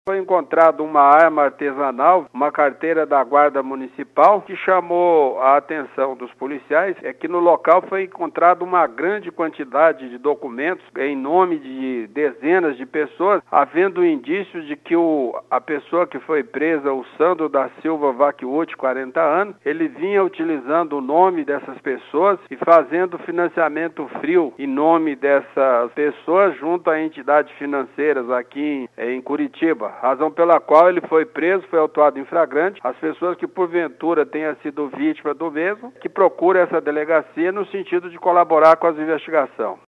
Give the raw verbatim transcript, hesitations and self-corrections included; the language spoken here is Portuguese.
Foi encontrado uma arma artesanal, uma carteira da Guarda Municipal, que chamou a atenção dos policiais. É que no local foi encontrada uma grande quantidade de documentos em nome de dezenas de pessoas, havendo indícios de que o, a pessoa que foi presa, o Sandro da Silva Vacchiuti, quarenta anos, ele vinha utilizando o nome dessas pessoas e fazendo financiamento frio em nome dessas pessoas junto a entidades financeiras aqui em, em Curitiba. Razão pela qual ele foi preso, foi autuado em flagrante. As pessoas que porventura tenham sido vítimas do mesmo, que procurem essa delegacia no sentido de colaborar com as investigações.